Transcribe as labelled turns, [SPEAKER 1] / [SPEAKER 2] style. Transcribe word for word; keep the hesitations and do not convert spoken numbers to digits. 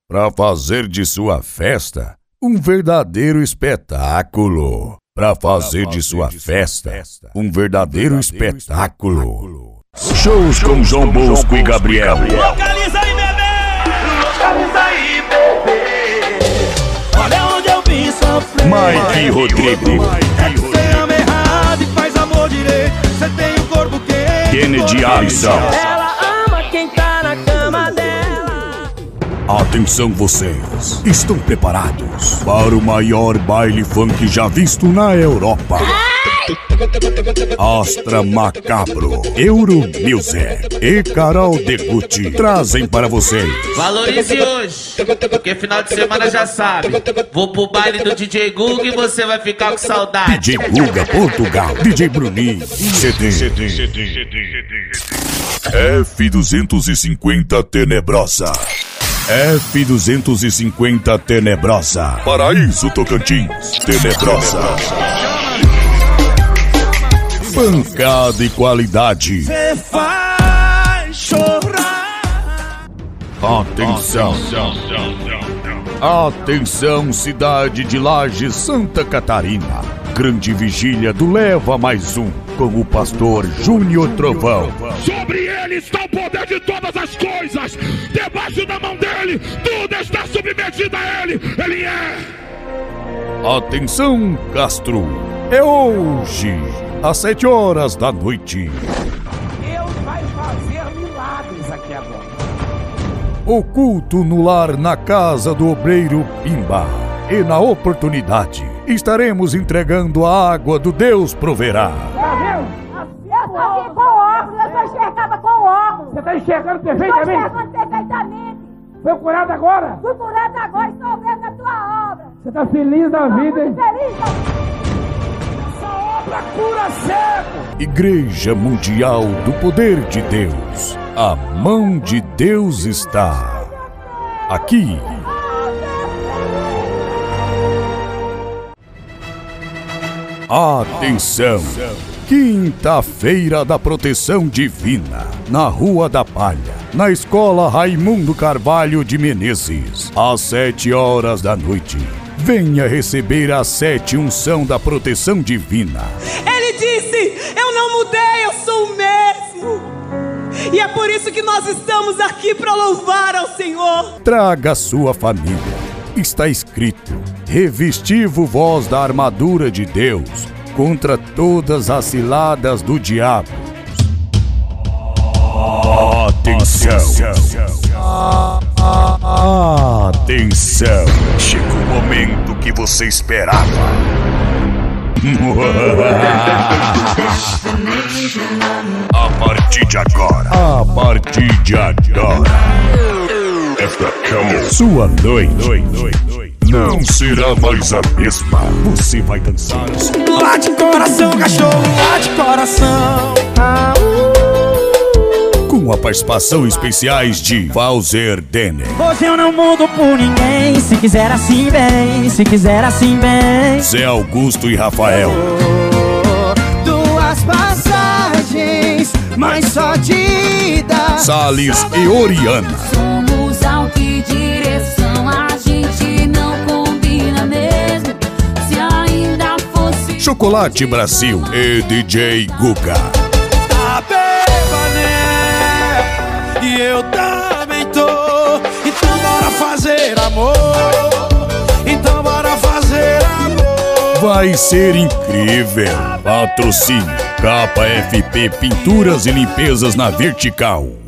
[SPEAKER 1] para fazer de sua festa um verdadeiro espetáculo. Para fazer de sua festa um verdadeiro espetáculo. Shows com João Bosco e Gabriel.
[SPEAKER 2] Localiza aí, bebê! Localiza aí, bebê! Olha onde eu vim sofrer.
[SPEAKER 1] Mike Rodrigo.
[SPEAKER 2] É que você ama errado e faz amor direito. Você tem um corpo quente.
[SPEAKER 1] Kennedy Alisson.
[SPEAKER 2] Ela ama quem tá na cama dela.
[SPEAKER 1] Atenção vocês, estão preparados para o maior baile funk já visto na Europa? Astra Macabro, Euro Music e Carol Degutti trazem para vocês.
[SPEAKER 3] Valorize hoje, porque final de semana já sabe. Vou pro baile do D J Guga e você vai ficar com saudade.
[SPEAKER 1] D J Guga Portugal, D J Bruninho, C D. F duzentos e cinquenta Tenebrosa. F duzentos e cinquenta Tenebrosa. Paraíso Tocantins. Tenebrosa. Pancada e qualidade.
[SPEAKER 2] Você faz chorar.
[SPEAKER 1] Atenção. Atenção, cidade de Lages, Santa Catarina. Grande vigília do Leva Mais Um, com o pastor Júnior Trovão.
[SPEAKER 4] Sobre ele está o poder de todas as coisas. Debaixo da mão dele, tudo está submetido a ele. Ele é.
[SPEAKER 1] Atenção, Castro. É hoje, às sete horas da noite.
[SPEAKER 5] Deus vai fazer milagres aqui agora.
[SPEAKER 1] O culto no lar na casa do obreiro Pimba. E na oportunidade, estaremos entregando a água do Deus Proverá.
[SPEAKER 5] Tá vendo? Eu tô aqui com óculos, eu só enxergava com óculos. Você tá enxergando perfeitamente? Estou enxergando perfeitamente. Foi curado agora? Fui curado agora, estou vendo a tua obra. Você tá feliz da vida, hein? Feliz da vida. Essa obra cura cego.
[SPEAKER 1] Igreja Mundial do Poder de Deus. A mão de Deus está aqui. Atenção! Quinta-feira da Proteção Divina, na Rua da Palha, na Escola Raimundo Carvalho de Menezes, às sete horas da noite. Venha receber a sete unção da Proteção Divina.
[SPEAKER 6] Ele disse, eu não mudei, eu sou o mesmo. E é por isso que nós estamos aqui para louvar ao Senhor.
[SPEAKER 1] Traga sua família. Está escrito, revesti-vos da armadura de Deus, contra todas as ciladas do diabo. Atenção! Atenção! Chegou o momento que você esperava. A partir de agora, a partir de agora, sua noite não será mais a mesma. Você vai dançar.
[SPEAKER 2] Lá de coração, cachorro, lá de coração. Ah, uh.
[SPEAKER 1] Com a participação especiais de Valzer Denner.
[SPEAKER 2] Hoje eu não mudo por ninguém. Se quiser assim bem, se quiser assim bem.
[SPEAKER 1] Zé Augusto e Rafael.
[SPEAKER 2] Oh, duas passagens, mas só de ida.
[SPEAKER 1] Salles e Oriana.
[SPEAKER 7] Somos ao que direção a gente não combina mesmo. Se ainda fosse
[SPEAKER 1] Chocolate Brasil e D J Guga.
[SPEAKER 2] Tá beba, né? E eu também tô. Então bora fazer amor. Então bora fazer amor.
[SPEAKER 1] Vai ser incrível. Patrocínio K F P Pinturas e Limpezas na Vertical.